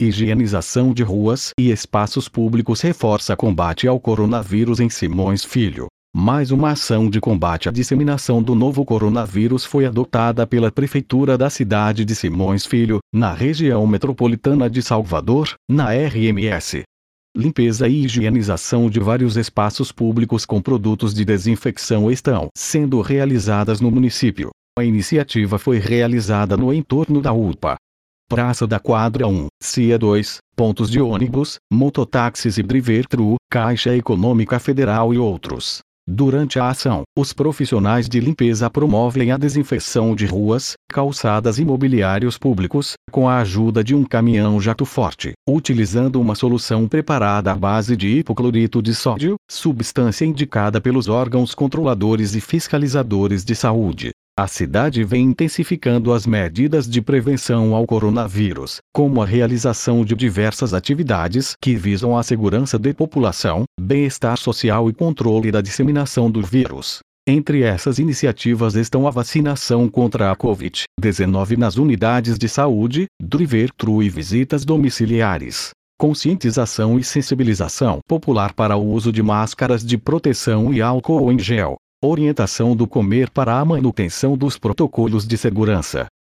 Higienização de ruas e espaços públicos reforça combate ao coronavírus em Simões Filho. Mais uma ação de combate à disseminação do novo coronavírus foi adotada pela Prefeitura da cidade de Simões Filho, na região metropolitana de Salvador, na RMS. Limpeza e higienização de vários espaços públicos com produtos de desinfecção estão sendo realizadas no município. A iniciativa foi realizada no entorno da UPA, Praça da Quadra 1, CIA 2, pontos de ônibus, mototáxis e drive-thru, Caixa Econômica Federal e outros. Durante a ação, os profissionais de limpeza promovem a desinfecção de ruas, calçadas e mobiliários públicos, com a ajuda de um caminhão jato forte, utilizando uma solução preparada à base de hipoclorito de sódio, substância indicada pelos órgãos controladores e fiscalizadores de saúde. A cidade vem intensificando as medidas de prevenção ao coronavírus, como a realização de diversas atividades que visam a segurança da população, bem-estar social e controle da disseminação do vírus. Entre essas iniciativas estão a vacinação contra a Covid-19 nas unidades de saúde, drive-thru e visitas domiciliares. Conscientização e sensibilização popular para o uso de máscaras de proteção e álcool em gel. Orientação do comer para a manutenção dos protocolos de segurança.